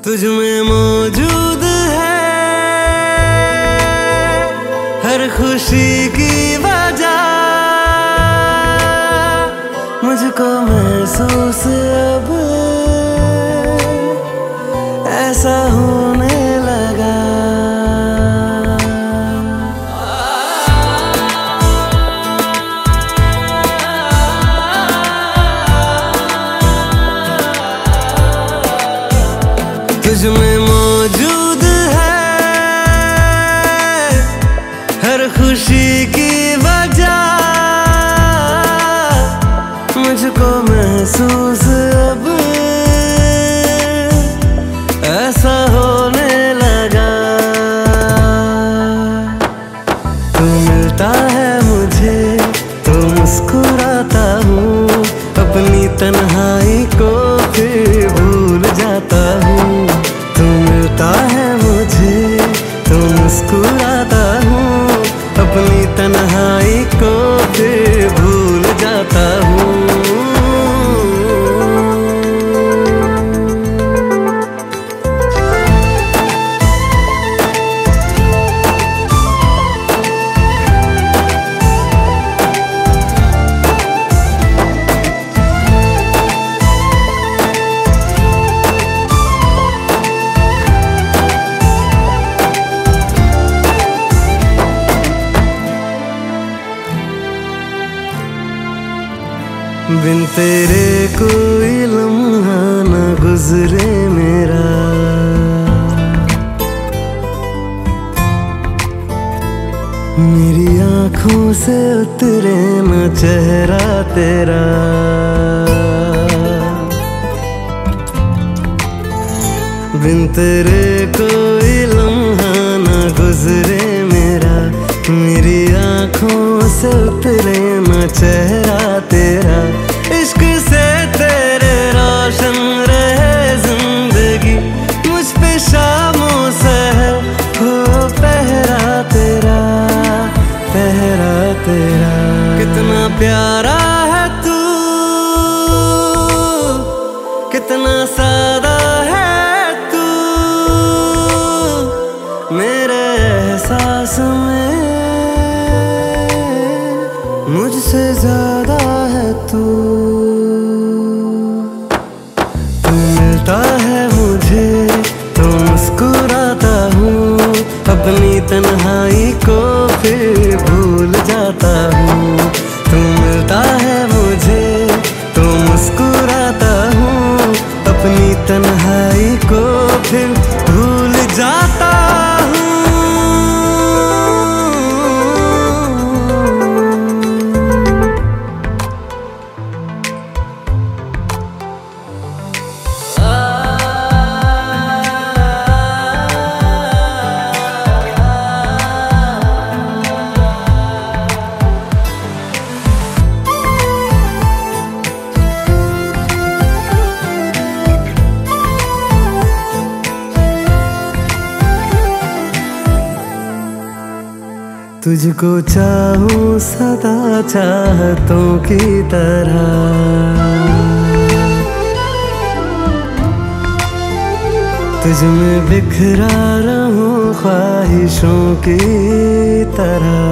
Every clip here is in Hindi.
तुझ में मौजूद है हर खुशी की वजह, मुझको महसूस अब ऐसा होने लगा। तुझ में मौजूद है हर खुशी की वजह, मुझको महसूस अब ऐसा होने लगा। तू मिलता है मुझे तो मुस्कुराता हूँ, अपनी तन्हाई को फिर भूल जाता हूँ। तू मिलता है मुझे तो मुस्कुराता हूँ, अपनी तन्हाई को फिर भूल जाता हूँ। बिन तेरे कोई लम्हा न गुजरे मेरा, मेरी आँखों से उतरे न चेहरा तेरा। बिन तेरे कोई लम्हा न गुजरे मेरा, मेरी आँखों से उतरे न चेहरा तेरा। इश्क से तेरे रोशन रहे जिंदगी, मुझ पे शामों सहर हो पहरा तेरा, पहरा तेरा। कितना प्यारा है तू, कितना सादा है तू, मेरे एहसास में मुझसे ज्यादा है तू। तू मिलता है मुझे तो मुस्कुराता हूँ, अपनी तन्हाई को फिर भूल जाता हूँ। तू मिलता है मुझे तो मुस्कुराता हूँ, अपनी तन्हाई को फिर भूल जाता हूँ। तुझको चाहूं सदा चाहतों की तरह, तुझ में बिखरा रहूं ख्वाहिशों की तरह।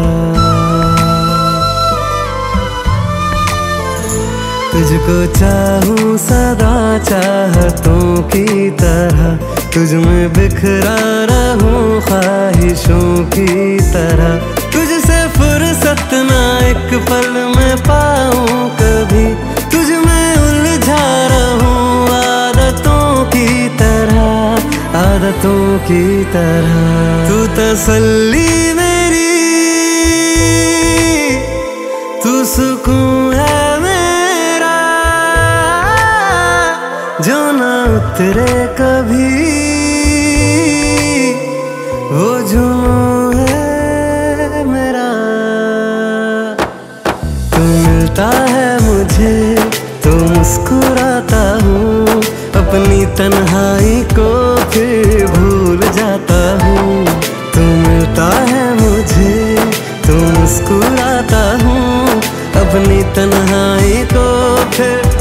तुझको चाहूं सदा चाहतों की तरह, तुझ में बिखरा रहूं ख्वाहिशों की तरह। तुझसे फुर्सत ना एक पल में पाऊं कभी, तुझ में उलझा रहूं आदतों की तरह, आदतों की तरह। तू तसल्ली मेरी, तू सुकून है मेरा, जो ना उतरे कभी वो जुनून है मेरा। तू मिलता है मुझे तो मुस्कुराता हूँ, अपनी तन्हाई को फिर भूल जाता हूँ। तू मिलता है मुझे तो मुस्कुराता हूँ, अपनी तन्हाई को फिर